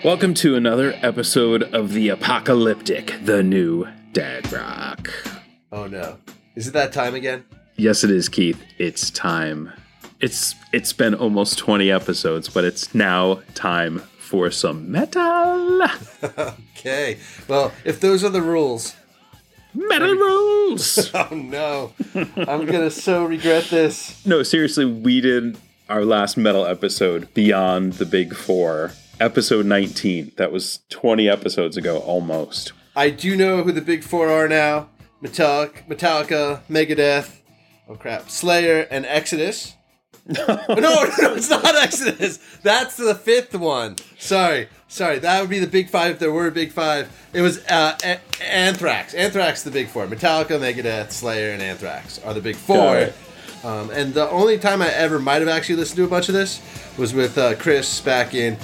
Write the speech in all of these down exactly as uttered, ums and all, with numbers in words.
Welcome to another episode of The Apocalyptic, the new Dad Rock. Oh no. Is it that time again? Yes, it is, Keith. It's time. It's It's been almost twenty episodes, but it's now time for some metal. Okay. Well, if those are the rules. Metal rules! Oh no. I'm going to so regret this. No, seriously, we did our last metal episode, Beyond the Big Four. Episode nineteen. That was twenty episodes ago, almost. I do know who the big four are now. Metallica, Metallica, Megadeth, oh crap, Slayer, and Exodus. No. no, no, it's not Exodus. That's the fifth one. Sorry, sorry. That would be the big five if there were a big five. It was uh, a- Anthrax. Anthrax is the big four. Metallica, Megadeth, Slayer, and Anthrax are the big four. Um, and the only time I ever might have actually listened to a bunch of this was with uh, Chris back in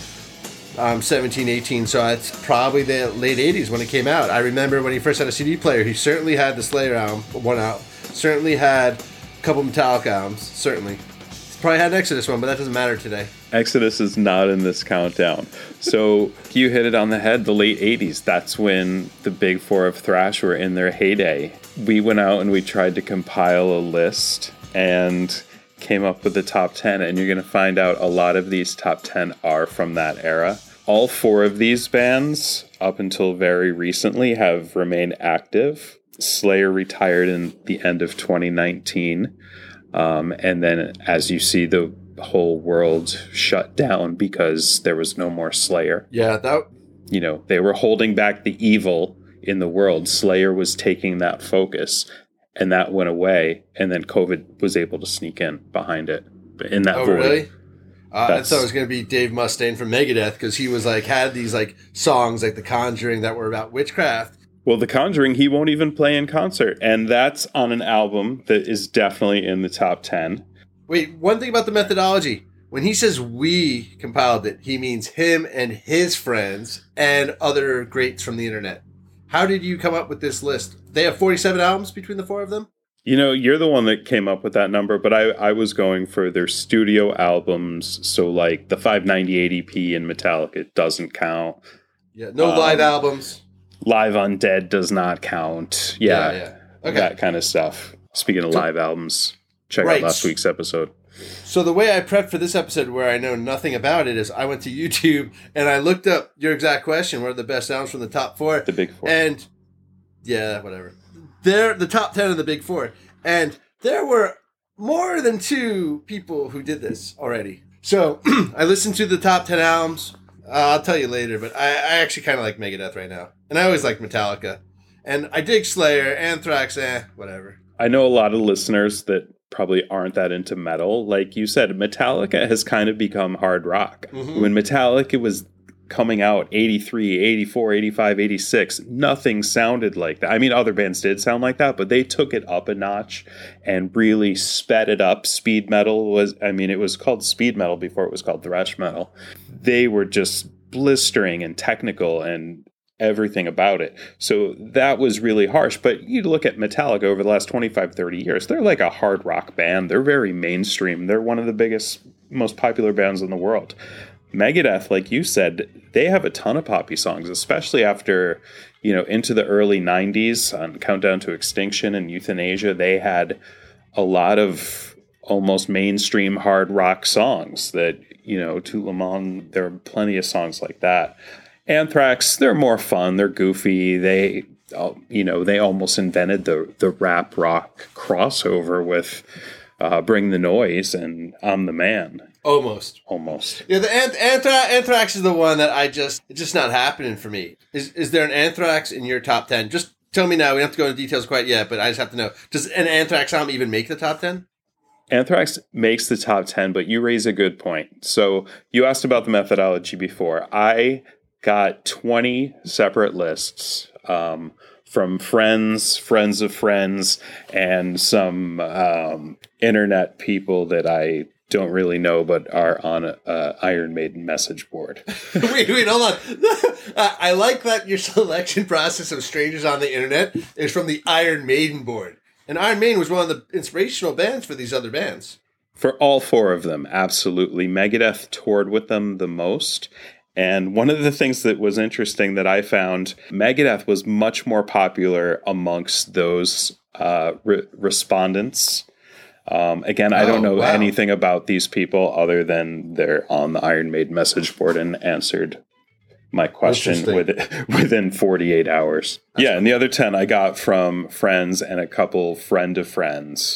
Um, seventeen, eighteen, so it's probably the late eighties when it came out. I remember when he first had a C D player, he certainly had the Slayer album, one out. Certainly had a couple Metallica albums, certainly. He's probably had an Exodus one, but that doesn't matter today. Exodus is not in this countdown. So you hit it on the head, the late eighties. That's when the big four of thrash were in their heyday. We went out and we tried to compile a list and came up with the top ten, and you're going to find out a lot of these top ten are from that era. All four of these bands, up until very recently, have remained active. Slayer retired in the end of twenty nineteen, um, and then as you see, the whole world shut down because there was no more Slayer. Yeah, that... You know, they were holding back the evil in the world. Slayer was taking that focus. And that went away, and then COVID was able to sneak in behind it. In that oh, void. really? Uh, I thought it was going to be Dave Mustaine from Megadeth, because he was like had these like songs like The Conjuring that were about witchcraft. Well, The Conjuring, he won't even play in concert, and that's on an album that is definitely in the top ten. Wait, one thing about the methodology. When he says we compiled it, he means him and his friends and other greats from the internet. How did you come up with this list? They have forty-seven albums between the four of them? You know, you're the one that came up with that number, but I, I was going for their studio albums. So, like, the five ninety-eight E P in Metallica doesn't count. Yeah, no um, live albums. Live Undead does not count. Yeah, yeah, yeah. Okay. That kind of stuff. Speaking of so, live albums, check right. out last week's episode. So the way I prepped for this episode where I know nothing about it is I went to YouTube and I looked up your exact question, what are the best albums from the top four? The big four. And, yeah, whatever. They're the top ten of the big four. And there were more than two people who did this already. So I listened to the top ten albums. Uh, I'll tell you later, but I, I actually kind of like Megadeth right now. And I always liked Metallica. And I dig Slayer, Anthrax, eh, whatever. I know a lot of listeners that probably aren't that into metal. Like you said, Metallica has kind of become hard rock. Mm-hmm. When Metallica was coming out, eighty-three, eighty-four, eighty-five, eighty-six, nothing sounded like that. I mean, other bands did sound like that, but they took it up a notch and really sped it up. Speed metal was, I mean, it was called speed metal before it was called thrash metal. They were just blistering and technical and everything about it. So that was really harsh. But you look at Metallica over the last twenty-five, thirty years, they're like a hard rock band. They're very mainstream. They're one of the biggest, most popular bands in the world. Megadeth, like you said, they have a ton of poppy songs, especially after, you know, into the early nineties on Countdown to Extinction and Euthanasia. They had a lot of almost mainstream hard rock songs that, you know, to Le Mans, there are plenty of songs like that. Anthrax, they're more fun. They're goofy. They, you know, they almost invented the the rap rock crossover with uh, Bring the Noise and I'm the Man. Almost. Almost. Yeah, the Anth- Anthra- Anthrax is the one that I just, it's just not happening for me. Is is there an Anthrax in your top ten? Just tell me now. We don't have to go into details quite yet, but I just have to know. Does an Anthrax album even make the top ten? Anthrax makes the top ten, but you raise a good point. So you asked about the methodology before. I got twenty separate lists um, from friends, friends of friends, and some um, internet people that I don't really know, but are on a, a Iron Maiden message board. wait, wait, hold on. I like that your selection process of strangers on the internet is from the Iron Maiden board. And Iron Maiden was one of the inspirational bands for these other bands. For all four of them, absolutely. Megadeth toured with them the most. And one of the things that was interesting that I found, Megadeth was much more popular amongst those uh, re- respondents. Um, again, I Oh, don't know wow. anything about these people other than they're on the Iron Maiden message board and answered my question with, within forty-eight hours. That's yeah, cool. and the other ten I got from friends and a couple friend of friends.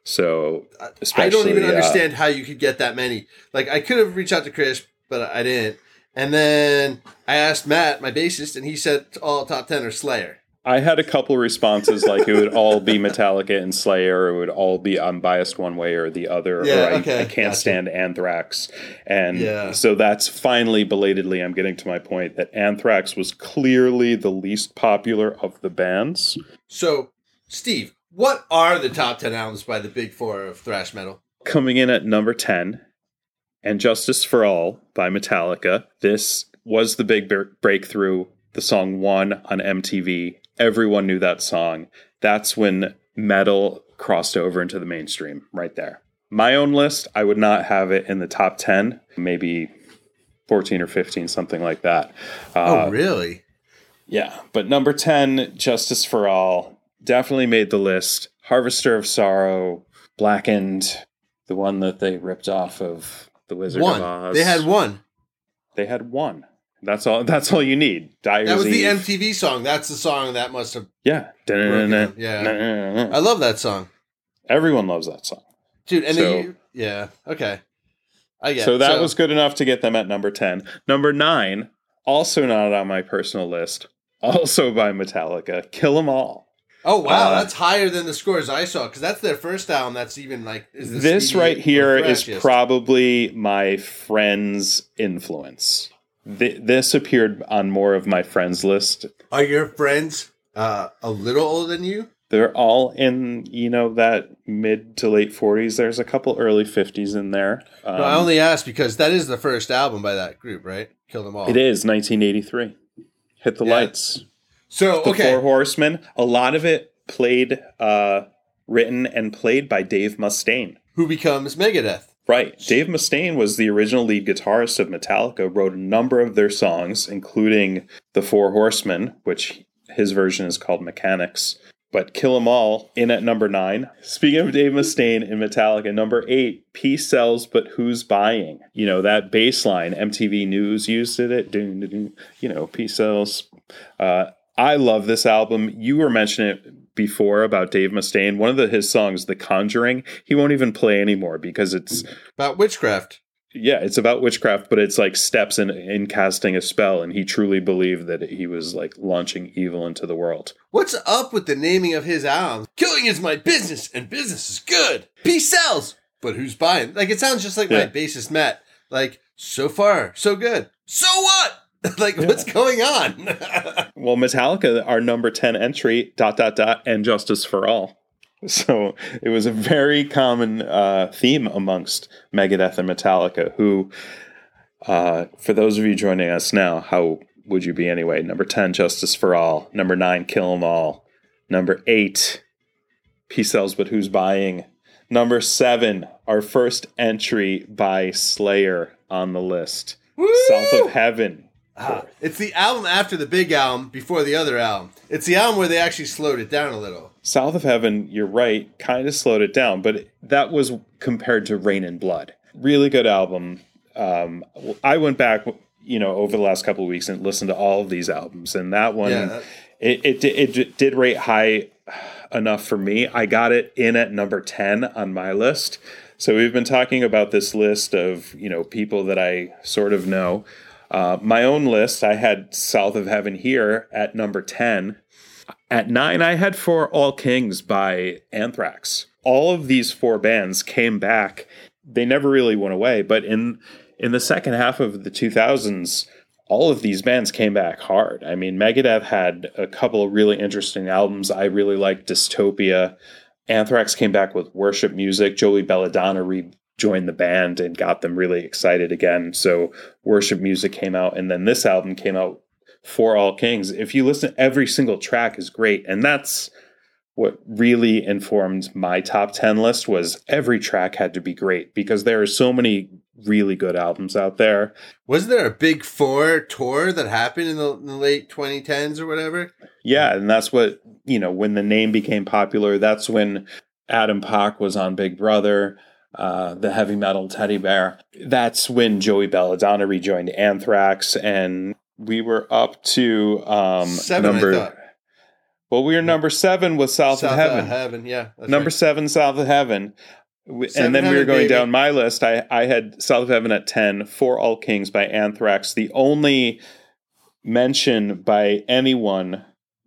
So especially, I don't even uh, understand how you could get that many. Like, I could have reached out to Chris, but I didn't. And then I asked Matt, my bassist, and he said all top ten are Slayer. I had a couple responses like it would all be Metallica and Slayer, or it would all be unbiased one way or the other, Yeah, or I, okay, I can't gotcha. stand Anthrax. And Yeah. so that's finally, belatedly, I'm getting to my point that Anthrax was clearly the least popular of the bands. So, Steve, what are the top ten albums by the big four of thrash metal? Coming in at number ten, And Justice for All by Metallica. This was the big bre- breakthrough. The song won on M T V. Everyone knew that song. That's when metal crossed over into the mainstream, right there. My own list, I would not have it in the top ten, maybe fourteen or fifteen, something like that. Uh, oh, really? Yeah, but number ten, Justice for All, definitely made the list. Harvester of Sorrow, Blackened, the one that they ripped off of The Wizard One. of Oz. They had one. They had one. That's all. That's all you need. Dyer's That was the Eve. M T V song. That's the song that must have. Yeah. Broken. Yeah. I love that song, Everyone loves that song. dude. And So- then you, yeah, okay, I get. So it. that was good enough to get them at number ten. Number nine, also not on my personal list, also by Metallica, Kill 'Em All. Oh wow, uh, that's higher than the scores I saw because that's their first album. That's even like is the This speedy right here or is thrashiest. probably my friend's influence. Th- this appeared on more of my friends' list. Are your friends uh, a little older than you? They're all in, you know, that mid to late forties. There's a couple early fifties in there. Um, No, I only asked because that is the first album by that group, right? Kill Them All. it is nineteen eighty-three. Hit the Yeah. lights. So The okay, Four Horsemen. A lot of it played, uh, written and played by Dave Mustaine. who becomes Megadeth? Right. Dave Mustaine was the original lead guitarist of Metallica, wrote a number of their songs, including The Four Horsemen, which his version is called Mechanics. But Kill 'Em All, in at number nine. Speaking of Dave Mustaine in Metallica, number eight, Peace Sells, But Who's Buying? You know, that bass line, M T V News used it, doo, doo, doo, you know, Peace Sells. Uh, I love this album. You were mentioning it before about Dave Mustaine. One of the, his songs, The Conjuring, he won't even play anymore because it's, About witchcraft. yeah, it's about witchcraft, but it's like steps in, in casting a spell. And he truly believed that he was like launching evil into the world. What's up with the naming of his album? Killing is my business, and business is good. Peace sells, but who's buying? Like it sounds just like Yeah. my bassist Matt. Like so far, so good. So what? Like what's going on? Well, Metallica, our number ten entry, dot, dot, dot, and Justice for All. So it was a very common uh, theme amongst Megadeth and Metallica, who, uh, for those of you joining us now, how would you be anyway? Number ten, Justice for All. Number nine, Kill 'Em All. Number eight, Peace Sells, But Who's Buying? Number seven, our first entry by Slayer on the list, Woo! South of Heaven. Ah, it's the album after the big album, before the other album. It's the album where they actually slowed it down a little. South of Heaven, you're right, kind of slowed it down, but that was compared to Rain and Blood. Really good album. Um, I went back, you know, over the last couple of weeks and listened to all of these albums, and that one, Yeah, that- it, it, it, it did rate high enough for me. I got it in at number ten on my list. So we've been talking about this list of, you know, people that I sort of know. Uh, my own list, I had South of Heaven here at number ten. At nine, I had For All Kings by Anthrax. All of these four bands came back. They never really went away, but in in the second half of the two thousands, all of these bands came back hard. I mean, Megadeth had a couple of really interesting albums. I really liked Dystopia. Anthrax came back with Worship Music. Joey Belladonna rejoined the band and got them really excited again. So Worship Music came out, and then this album came out, For All Kings. If you listen, every single track is great, and that's what really informed my top ten list. Was every track had to be great because there are so many really good albums out there. Wasn't there a Big Four tour that happened in the, in the late twenty tens or whatever? Yeah, and that's what, you know, when the name became popular, that's when Adam Pock was on Big Brother, uh, the heavy metal teddy bear. That's when Joey Belladonna rejoined Anthrax, and we were up to um, Seven, number. I thought. Well, we were number seven with South, South of Heaven. of Heaven, yeah. Number right. seven, South of Heaven. We, Seven and then we were Heaven, going baby. down my list. I, I had South of Heaven at ten, For All Kings by Anthrax. The only mention by anyone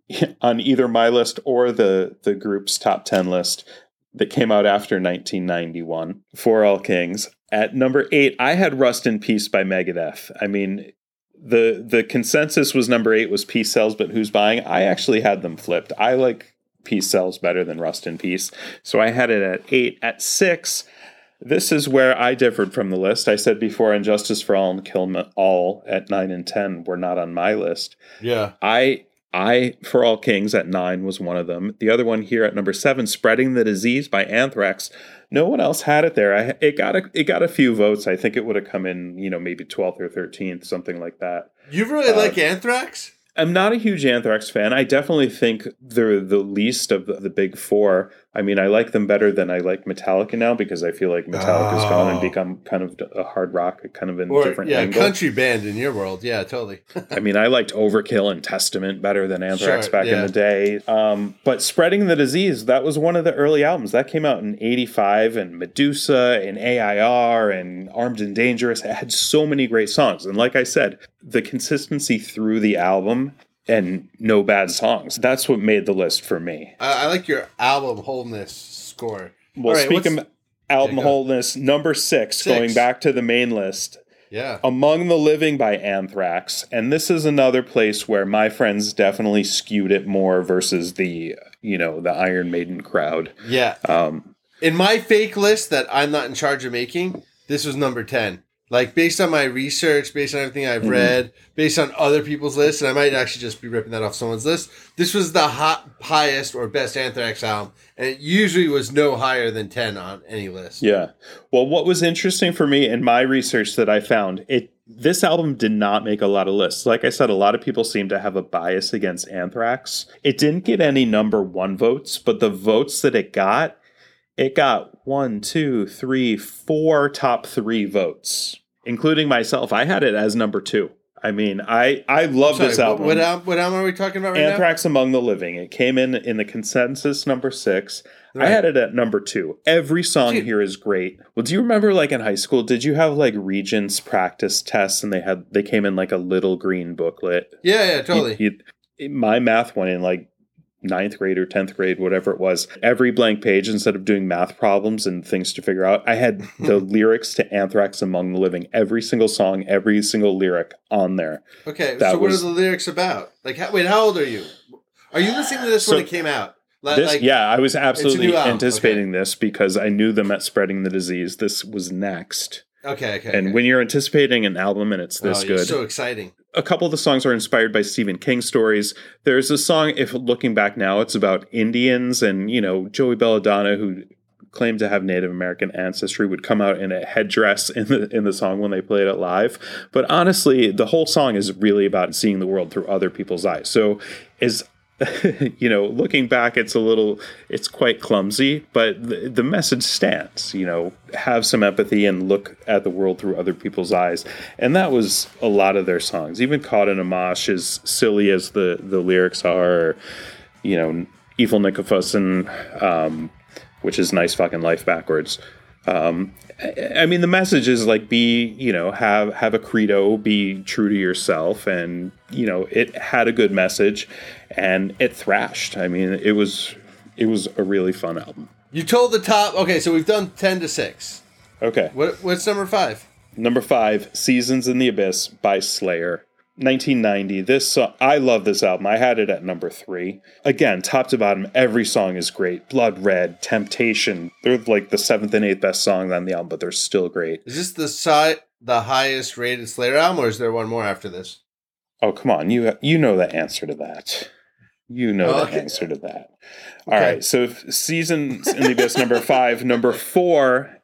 on either my list or the, the group's top ten list that came out after nineteen ninety-one, For All Kings. At number eight, I had Rust in Peace by Megadeth. I mean, the the consensus was number eight was Peace Sells, but Who's Buying? I actually had them flipped. I like Peace Sells better than Rust in Peace. So I had it at eight. At six, this is where I differed from the list. I said before, Injustice for All and Kill 'Em All at nine and ten were not on my list. Yeah. I, I For All Kings at nine was one of them. The other one here at number seven, Spreading the Disease by Anthrax. No one else had it there. I, it got a, it got a few votes. I think it would have come in, you know, maybe twelfth or thirteenth, something like that. You really Uh, like Anthrax? I'm not a huge Anthrax fan. I definitely think they're the least of the, the big four. I mean, I like them better than I like Metallica now because I feel like Metallica's Oh. gone and become kind of a hard rock, kind of in a Or, different yeah, angle. country band in your world. Yeah, totally. I mean, I liked Overkill and Testament better than Anthrax Sure, back in yeah. the day. Um, but Spreading the Disease, that was one of the early albums. That came out in eighty-five, and Medusa and A I R and Armed and Dangerous. It had so many great songs. And like I said, the consistency through the album and no bad songs. That's what made the list for me. I, I like your album wholeness score. Well, All right, speaking what's- of album Yeah, go. wholeness, number six, Six. going back to the main list, Yeah. Among the Living by Anthrax. And this is another place where my friends definitely skewed it more versus the, you know, the Iron Maiden crowd. Yeah. Um, In my fake list that I'm not in charge of making, this was number ten. Like, based on my research, based on everything I've Mhm. read, based on other people's lists, and I might actually just be ripping that off someone's list, this was the hot, highest or best Anthrax album. And it usually was no higher than ten on any list. yeah. Well, what was interesting for me in my research that I found, it this album did not make a lot of lists. Like I said, a lot of people seem to have a bias against Anthrax. It didn't get any number one votes, but the votes that it got, it got one, two, three, four top three votes, including myself. I had it as number two. I mean, I, I love Sorry, this what- album. What, album. what album are we talking about right Anthrax Among the Living. It came in in the consensus number six. Right. I had it at number two. Every song Dude. here is great. Well, do you remember, like in high school, did you have like Regents practice tests, and they had they came in like a little green booklet? now? Yeah, yeah, totally. You- you- my math one in like ninth grade or tenth grade, whatever it was, every blank page, instead of doing math problems and things to figure out, I had the lyrics to Anthrax Among the Living. Every single song, every single lyric on there. Okay, That so what was- are the lyrics about? Like, how, wait, how old are you? Are you listening to this So- when it came out? Like, This, like- yeah, I was absolutely new album, anticipating this because I knew them at Spreading the Disease. This was next. Okay, okay. And okay. when you're anticipating an album and it's this oh, you're good, so exciting. a couple of the songs are inspired by Stephen King stories. There's a song, if looking back now, it's about Indians, and, you know, Joey Belladonna, who claimed to have Native American ancestry, would come out in a headdress in the in the song when they played it live. But honestly, the whole song is really about seeing the world through other people's eyes. So is you know, looking back, it's a little, it's quite clumsy, but the, the message stands, you know, have some empathy and look at the world through other people's eyes. And that was a lot of their songs. Even Caught in a Mosh, as silly as the, the lyrics are, you know, Evil Nickafussen, um, which is Nice Fucking Life backwards. Um, I, I mean, the message is like, be, you know, have, have a credo, be true to yourself. And, you know, it had a good message and it thrashed. I mean, it was, it was a really fun album. You told the top. Okay, so we've done ten to six. Okay. What what's number five? Number five, Seasons in the Abyss by Slayer. nineteen ninety. This song, I love this album. I had it at number three. Again, top to bottom, every song is great. Blood Red, Temptation. They're like the seventh and eighth best songs on the album, but they're still great. Is this the si- the highest rated Slayer album, or is there one more after this? Oh, come on. You you know the answer to that. You know Oh, the okay. answer to that. All Okay. right. So if Seasons in the Abyss, number five. Number four,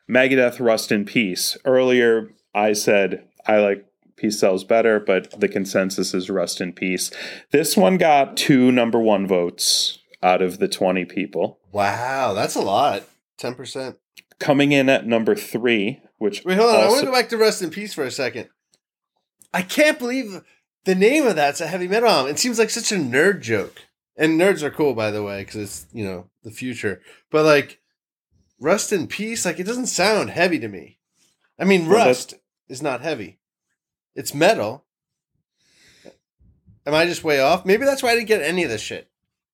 Megadeth, Rust in Peace. Earlier, I said I like Peace Sells better, but the consensus is Rust in Peace. This one got two number one votes out of the twenty people. Wow, that's a lot. ten percent. Coming in at number three, which... Wait, hold on. also- I want to go back to Rust in Peace for a second. I can't believe the name of that's a heavy metal album. It seems like such a nerd joke. And nerds are cool, by the way, because it's, you know, the future. But, like, Rust in Peace, like, it doesn't sound heavy to me. I mean, Well, Rust is not heavy. It's metal. Am I just way off? Maybe that's why I didn't get any of this shit.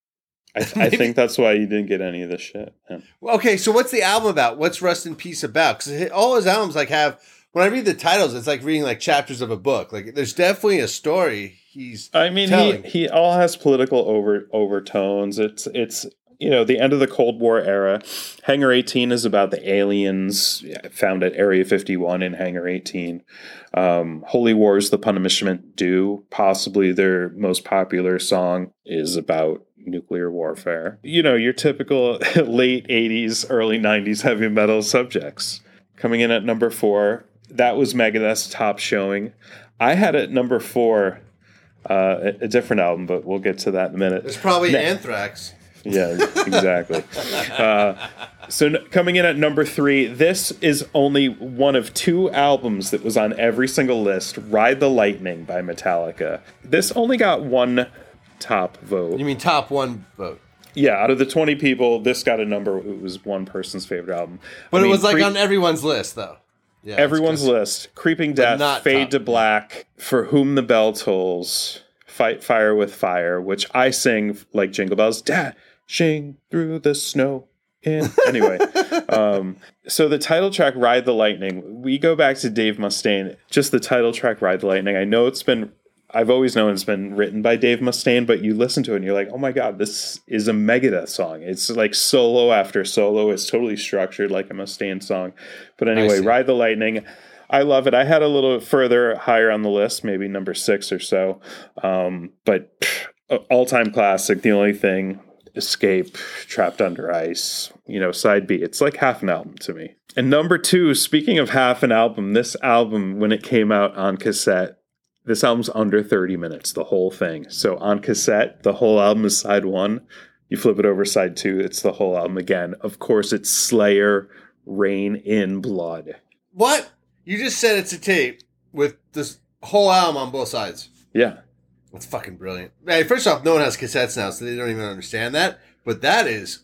I, I think that's why you didn't get any of this shit. Yeah. Okay, so what's the album about? What's Rust in Peace about? Because all his albums, like, have... When I read the titles, it's like reading, like, chapters of a book. Like, there's definitely a story he's I mean, telling. he, he all has political over overtones. It's it's you know the end of the Cold War era. Hangar eighteen is about the aliens found at Area fifty-one in Hangar eighteen. Um, Holy Wars, The Punishment Due, possibly their most popular song, is about nuclear warfare. You know, your typical late eighties, early nineties heavy metal subjects. Coming in at number four, that was Megadeth's top showing. I had at number four uh, a, a different album, but we'll get to that in a minute. There's probably Ne- Anthrax. Yeah, exactly. uh, so n- coming in at number three, this is only one of two albums that was on every single list. Ride the Lightning by Metallica. This only got one top vote. You mean top one vote? Yeah, out of the twenty people, this got a number. It was one person's favorite album. But I it mean, was like Cre- on everyone's list, though. Yeah, everyone's it's 'cause- list. Creeping Death, not Fade top. to Black, For Whom the Bell Tolls, Fight Fire with Fire, which I sing like Jingle Bells, dashing through the snow. In. Anyway, um, so the title track, Ride the Lightning, we go back to Dave Mustaine. Just the title track, Ride the Lightning. I know it's been, I've always known it's been written by Dave Mustaine, but you listen to it and you're like, oh my God, this is a Megadeth song. It's like solo after solo. It's totally structured like a Mustaine song. But anyway, Ride the Lightning. I love it. I had a little further higher on the list, maybe number six or so. Um, but pff, all-time classic. The Only Thing, Escape, Trapped Under Ice, you know, side B. It's like half an album to me. And number two, speaking of half an album, this album, when it came out on cassette, this album's under thirty minutes, the whole thing. So on cassette, the whole album is side one. You flip it over side two, it's the whole album again. Of course, it's Slayer, Rain in Blood. What? You just said it's a tape with this whole album on both sides. Yeah. That's fucking brilliant. Hey, first off, no one has cassettes now, so they don't even understand that. But that is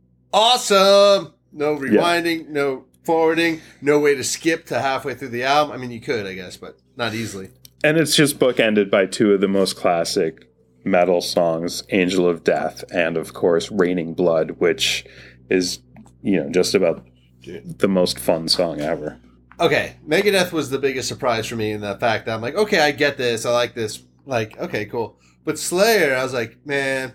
awesome. No rewinding, yeah. No forwarding, no way to skip to halfway through the album. I mean, you could, I guess, but not easily. And it's just bookended by two of the most classic metal songs, Angel of Death and, of course, Raining Blood, which is, you know, just about the most fun song ever. Okay, Megadeth was the biggest surprise for me in the fact that I'm like, okay, I get this. I like this. Like, okay, cool. But Slayer, I was like, man,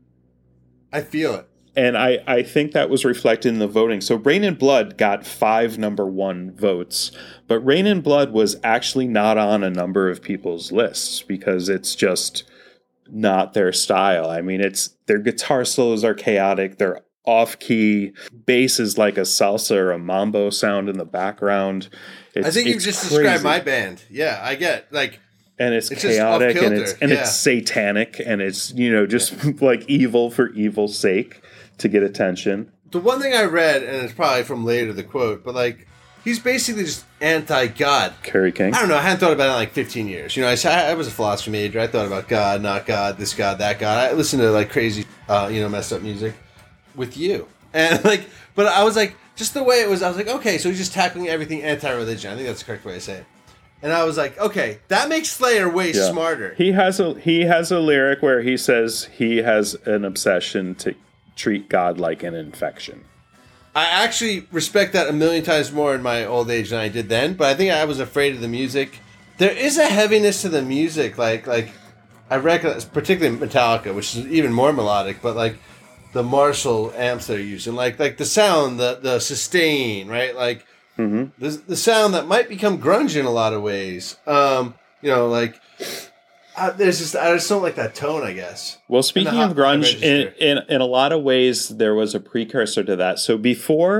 I feel it. And I, I think that was reflected in the voting. So Rain in Blood got five number one votes, but Rain in Blood was actually not on a number of people's lists because it's just not their style. I mean, it's their guitar solos are chaotic. They're off-key. Bass is like a salsa or a mambo sound in the background. It's, I think you've just crazy. described my band. Yeah, I get like. And it's, it's chaotic and it's and yeah. it's satanic and it's, you know, just yeah. like evil for evil's sake to get attention. The one thing I read, and it's probably from later the quote, but like he's basically just anti-God. Kerry King. I don't know. I hadn't thought about it in like fifteen years. You know, I, I was a philosophy major. I thought about God, not God, this God, that God. I listened to like crazy, uh, you know, messed up music with you, and like, but I was like, just the way it was. I was like, okay, so he's just tackling everything anti-religion. I think that's the correct way to say it. And I was like, okay, that makes Slayer way yeah. smarter. He has a he has a lyric where he says he has an obsession to treat God like an infection. I actually respect that a million times more in my old age than I did then, but I think I was afraid of the music. There is a heaviness to the music, like like I recognize, particularly Metallica, which is even more melodic, but like the Marshall amps they're using, like like the sound, the the sustain, right? Like mm-hmm. the the sound that might become grunge in a lot of ways. Um, you know, like uh, there's just I just don't like that tone, I guess. Well, speaking of grunge, in, in in a lot of ways, there was a precursor to that. So before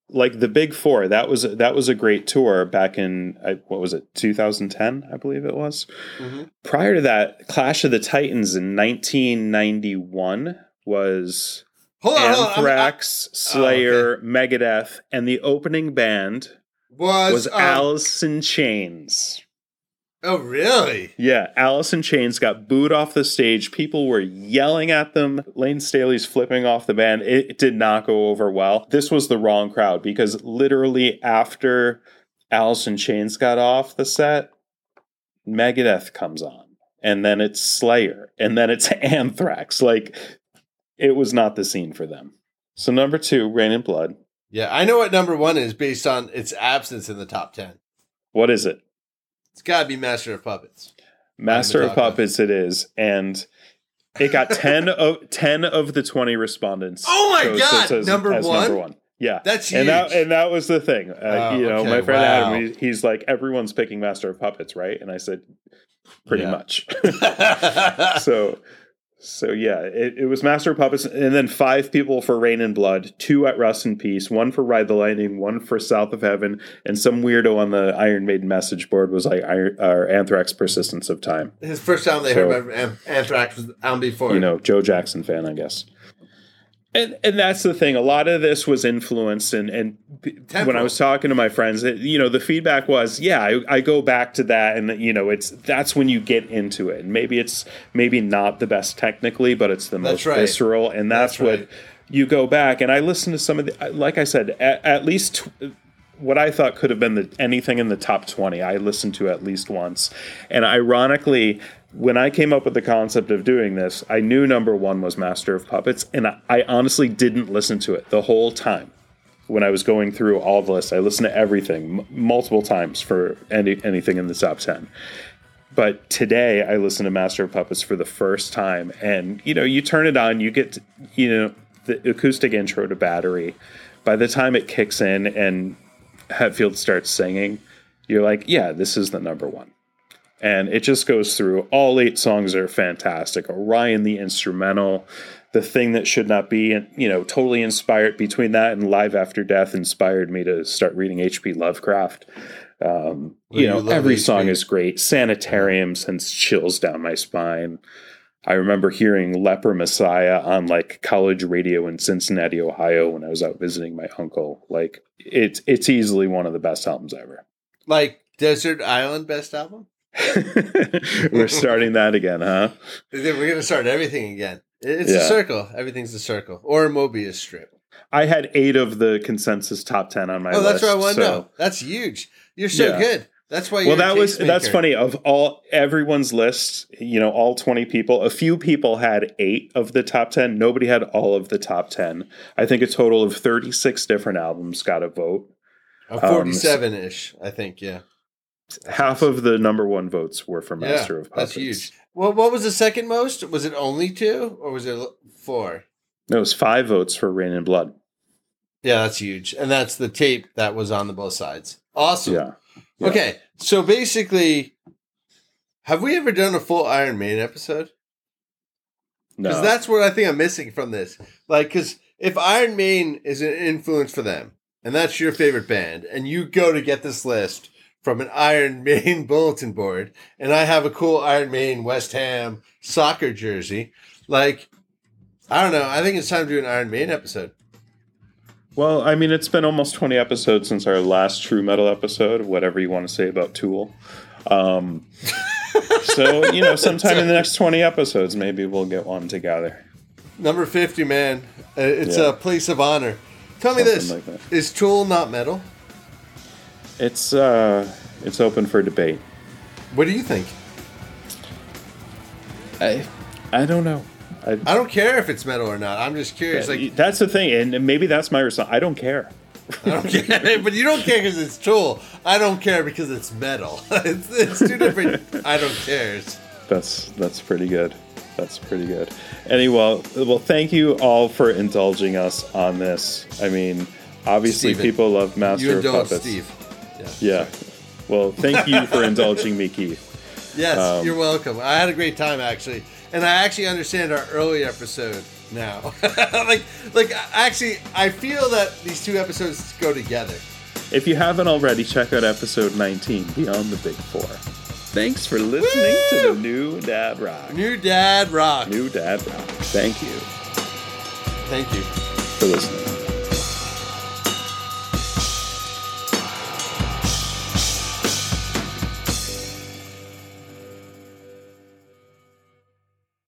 like the Big Four, that was that was a great tour back in what was it, two thousand ten, I believe it was. Mm-hmm. Prior to that, Clash of the Titans in nineteen ninety-one was hold on, Anthrax, hold on. Slayer, oh, okay. Megadeth, and the opening band was, was um, Alice in Chains. Oh, really? Yeah, Alice in Chains got booed off the stage. People were yelling at them. Lane Staley's flipping off the band. It, it did not go over well. This was the wrong crowd because literally after Alice in Chains got off the set, Megadeth comes on. And then it's Slayer. And then it's Anthrax. Like, it was not the scene for them. So number two, Rain in Blood. Yeah, I know what number one is based on its absence in the top ten. What is it? It's got to be Master of Puppets. Master of Puppets it is. And it got ten of ten of the twenty respondents. Oh my God! As, number, as one? number one. Yeah. That's huge. And that, and that was the thing. Uh, oh, you know, okay. my friend wow. Adam, he, he's like, everyone's picking Master of Puppets, right? And I said, pretty yeah. much. so... So, yeah, it, it was Master of Puppets, and then five people for Rain in Blood, two at Rust in Peace, one for Ride the Lightning, one for South of Heaven, and some weirdo on the Iron Maiden message board was like Iron, uh, Anthrax Persistence of Time. His first time they so, heard about Anthrax was Album Before. You know, Joe Jackson fan, I guess. And and that's the thing. A lot of this was influenced, and, and when I was talking to my friends, it, you know, the feedback was, yeah, I, I go back to that, and you know, it's that's when you get into it. And maybe it's maybe not the best technically, but it's the most right. visceral, and that's, that's what right. you go back. And I listened to some of the, like I said, at, at least what I thought could have been the, anything in the top twenty. I listened to at least once, and ironically, when I came up with the concept of doing this, I knew number one was Master of Puppets, and I, I honestly didn't listen to it the whole time. When I was going through all the lists, I listened to everything m- multiple times for any, anything in the top ten. But today, I listened to Master of Puppets for the first time, and you know, you turn it on, you get to, you know, the acoustic intro to Battery. By the time it kicks in and Hetfield starts singing, you're like, yeah, this is the number one. And it just goes through. All eight songs are fantastic. Orion, the instrumental, The Thing That Should Not Be, you know, totally inspired. Between that and Live After Death inspired me to start reading H P Lovecraft. Um, well, you know, you every H P song is great. Sanitarium sends chills down my spine. I remember hearing Leper Messiah on like college radio in Cincinnati, Ohio when I was out visiting my uncle. Like it's it's easily one of the best albums ever. Like Desert Island best album? We're starting that again, huh? We're going to start everything again. It's yeah. a circle. Everything's a circle. Or a Mobius strip. I had eight of the consensus top ten on my list. Oh, that's what I want to so. know. That's huge. You're so yeah. good. That's why you're well, that was that's funny. Of all everyone's list, you know, all twenty people, a few people had eight of the top ten. Nobody had all of the top ten. I think a total of thirty-six different albums got a vote. A forty-seven-ish, um, I think, yeah. Half of the number one votes were for Master yeah, of Puppets. That's huge. Well, what was the second most? Was it only two, or was it four? No, it was five votes for Rain in Blood. Yeah, that's huge. And that's the tape that was on the both sides. Awesome. Yeah. yeah. Okay, so basically, have we ever done a full Iron Maiden episode? No. Because that's what I think I'm missing from this. Like, because if Iron Maiden is an influence for them, and that's your favorite band, and you go to get this list from an Iron Maiden bulletin board, and I have a cool Iron Maiden West Ham soccer jersey. Like, I don't know. I think it's time to do an Iron Maiden episode. Well, I mean, it's been almost twenty episodes since our last True Metal episode, whatever you want to say about Tool. Um, so, you know, sometime in the next twenty episodes, maybe we'll get one together. Number fifty, man. It's yeah. a place of honor. Tell Something me this. Like that. Is Tool not metal? It's uh, it's open for debate. What do you think? I I don't know. I, I don't care if it's metal or not. I'm just curious. Yeah, like that's the thing, and maybe that's my response. I don't care. I don't care, but you don't care because it's Tool. I don't care because it's metal. it's, it's two different. I don't cares. That's that's pretty good. That's pretty good. Anyway, well, well, thank you all for indulging us on this. I mean, obviously, Steven, people love Master you of Puppets. Steve. Yeah. yeah. Well, thank you for indulging me, Keith. Yes, um, you're welcome. I had a great time, actually. And I actually understand our earlier episode now. like, like actually, I feel that these two episodes go together. If you haven't already, check out episode nineteen, Beyond the Big Four. Thanks for listening Woo! to the New Dad Rock. New Dad Rock. New Dad Rock. Thank you. Thank you for listening.